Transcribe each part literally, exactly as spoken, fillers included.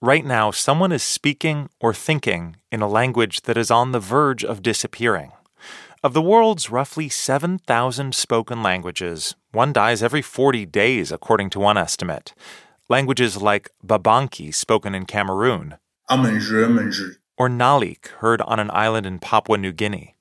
Right now, someone is speaking or thinking in a language that is on the verge of disappearing. Of the world's roughly seven thousand spoken languages, one dies every forty days, according to one estimate. Languages like Babanki, spoken in Cameroon, or Nalik, heard on an island in Papua New Guinea.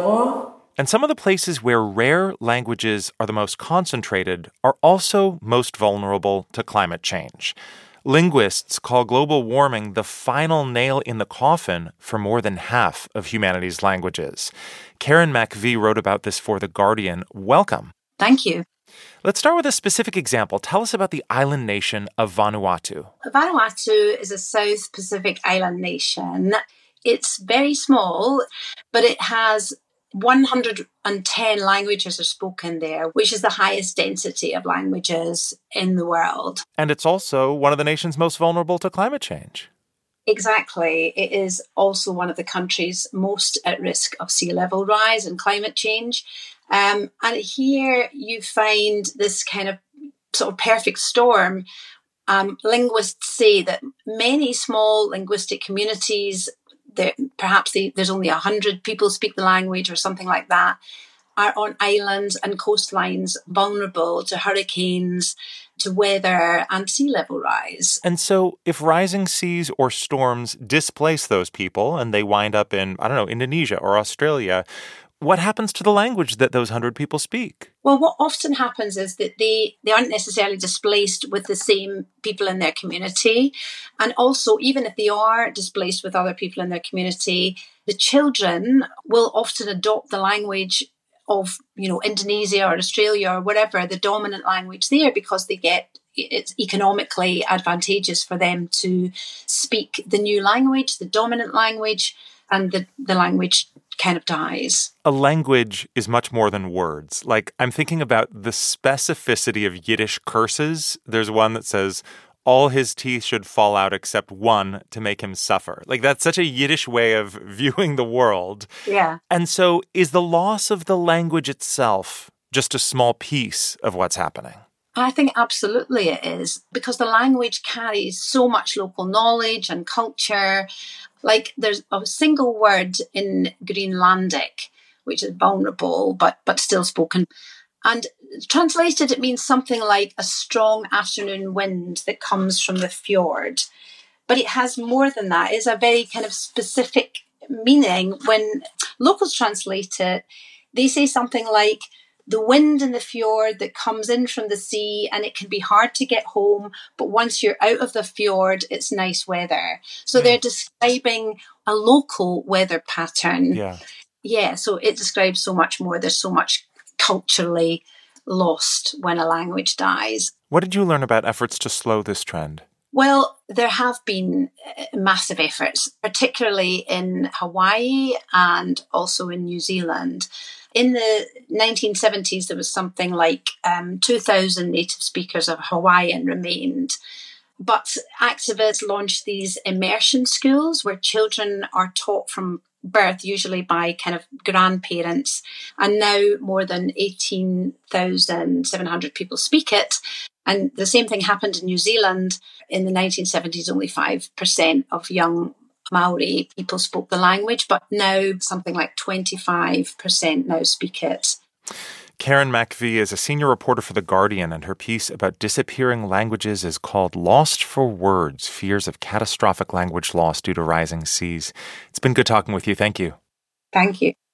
And some of the places where rare languages are the most concentrated are also most vulnerable to climate change. Linguists call global warming the final nail in the coffin for more than half of humanity's languages. Karen McVie wrote about this for The Guardian. Welcome. Thank you. Let's start with a specific example. Tell us about the island nation of Vanuatu. Vanuatu is a South Pacific island nation. It's very small, but it has one hundred ten languages are spoken there, which is the highest density of languages in the world. And it's also one of the nations most vulnerable to climate change. Exactly. It is also one of the countries most at risk of sea level rise and climate change. Um, and here you find this kind of sort of perfect storm. Um, linguists say that many small linguistic communities, there, perhaps they, there's only one hundred people speak the language or something like that, are on islands and coastlines vulnerable to hurricanes, to weather and sea level rise. And so if rising seas or storms displace those people and they wind up in, I don't know, Indonesia or Australia, what happens to the language that those hundred people speak? Well, what often happens is that they, they aren't necessarily displaced with the same people in their community. And also, even if they are displaced with other people in their community, the children will often adopt the language of, you know, Indonesia or Australia or whatever, the dominant language there, because they get it's economically advantageous for them to speak the new language, the dominant language, and the, the language kind of dies. A language is much more than words. Like, I'm thinking about the specificity of Yiddish curses. There's one that says, all his teeth should fall out except one to make him suffer. Like, that's such a Yiddish way of viewing the world. Yeah. And so is the loss of the language itself just a small piece of what's happening? I think absolutely it is, because the language carries so much local knowledge and culture. Like, there's a single word in Greenlandic, which is vulnerable, but, but still spoken. And translated, it means something like a strong afternoon wind that comes from the fjord. But it has more than that. It's a very kind of specific meaning. When locals translate it, they say something like, the wind in the fjord that comes in from the sea, and it can be hard to get home, but once you're out of the fjord, it's nice weather. So mm. they're describing a local weather pattern. Yeah. Yeah, so it describes so much more. There's so much culturally lost when a language dies. What did you learn about efforts to slow this trend? Well, there have been massive efforts, particularly in Hawaii and also in New Zealand. In the nineteen seventies, there was something like um, two thousand native speakers of Hawaiian remained. But activists launched these immersion schools where children are taught from birth, usually by kind of grandparents. And now more than eighteen thousand seven hundred people speak it. And the same thing happened in New Zealand. In the nineteen seventies, only five percent of young Maori people spoke the language, but now something like twenty-five percent now speak it. Karen McVie is a senior reporter for The Guardian, and her piece about disappearing languages is called Lost for Words, Fears of Catastrophic Language Loss Due to Rising Seas. It's been good talking with you. Thank you. Thank you.